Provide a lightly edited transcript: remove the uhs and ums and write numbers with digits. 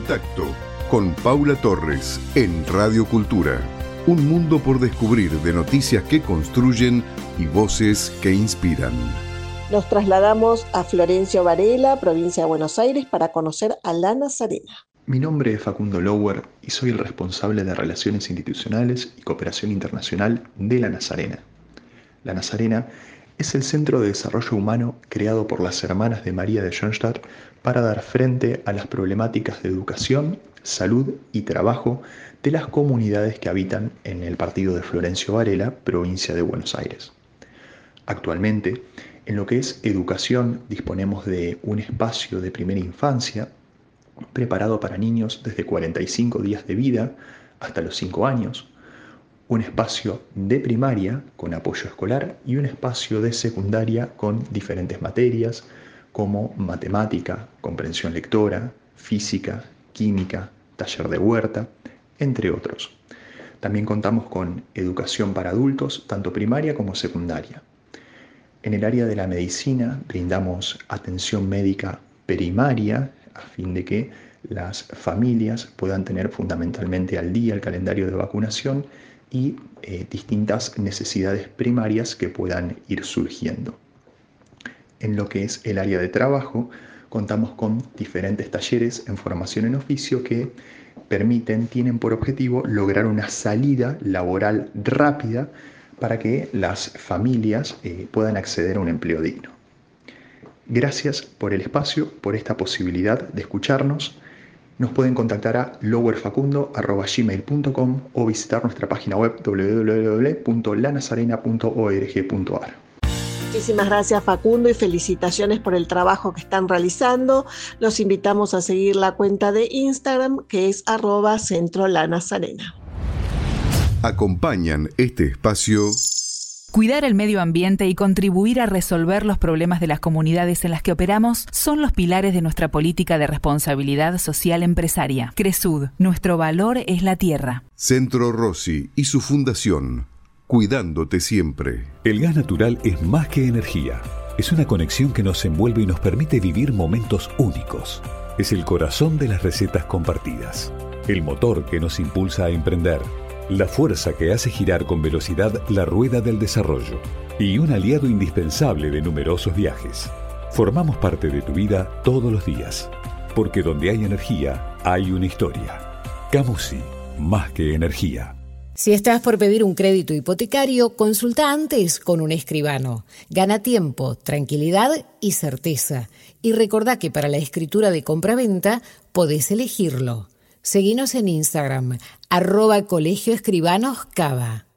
Contacto con Paula Torres en Radio Cultura. Un mundo por descubrir de noticias que construyen y voces que inspiran. Nos trasladamos a Florencio Varela, provincia de Buenos Aires, para conocer a La Nazarena. Mi nombre es Facundo Lower y soy el responsable de Relaciones Institucionales y Cooperación Internacional de La Nazarena. La Nazarena es el centro de desarrollo humano creado por las Hermanas de María de Schoenstatt para dar frente a las problemáticas de educación, salud y trabajo de las comunidades que habitan en el partido de Florencio Varela, provincia de Buenos Aires. Actualmente, en lo que es educación, disponemos de un espacio de primera infancia preparado para niños desde 45 días de vida hasta los 5 años, un espacio de primaria con apoyo escolar y un espacio de secundaria con diferentes materias como matemática, comprensión lectora, física, química, taller de huerta, entre otros. También contamos con educación para adultos, tanto primaria como secundaria. En el área de la medicina brindamos atención médica primaria a fin de que las familias puedan tener fundamentalmente al día el calendario de vacunación y distintas necesidades primarias que puedan ir surgiendo. En lo que es el área de trabajo, contamos con diferentes talleres en formación en oficio que tienen por objetivo lograr una salida laboral rápida para que las familias puedan acceder a un empleo digno. Gracias por el espacio, por esta posibilidad de escucharnos. Nos pueden contactar a lowerfacundo@gmail.com o visitar nuestra página web www.lanazarena.org.ar. Muchísimas gracias, Facundo, y felicitaciones por el trabajo que están realizando. Los invitamos a seguir la cuenta de Instagram, que es @centrolanazarena. Acompañan este espacio Cuidar el medio ambiente y contribuir a resolver los problemas de las comunidades en las que operamos son los pilares de nuestra política de responsabilidad social empresaria. Cresud, nuestro valor es la tierra. Centro Rossi y su fundación, cuidándote siempre. El gas natural es más que energía. Es una conexión que nos envuelve y nos permite vivir momentos únicos. Es el corazón de las recetas compartidas. El motor que nos impulsa a emprender. La fuerza que hace girar con velocidad la rueda del desarrollo y un aliado indispensable de numerosos viajes. Formamos parte de tu vida todos los días, porque donde hay energía, hay una historia. Camusi, más que energía. Si estás por pedir un crédito hipotecario, consulta antes con un escribano. Gana tiempo, tranquilidad y certeza. Y recordá que para la escritura de compraventa podés elegirlo. Seguinos en Instagram, @colegioescribanoscava.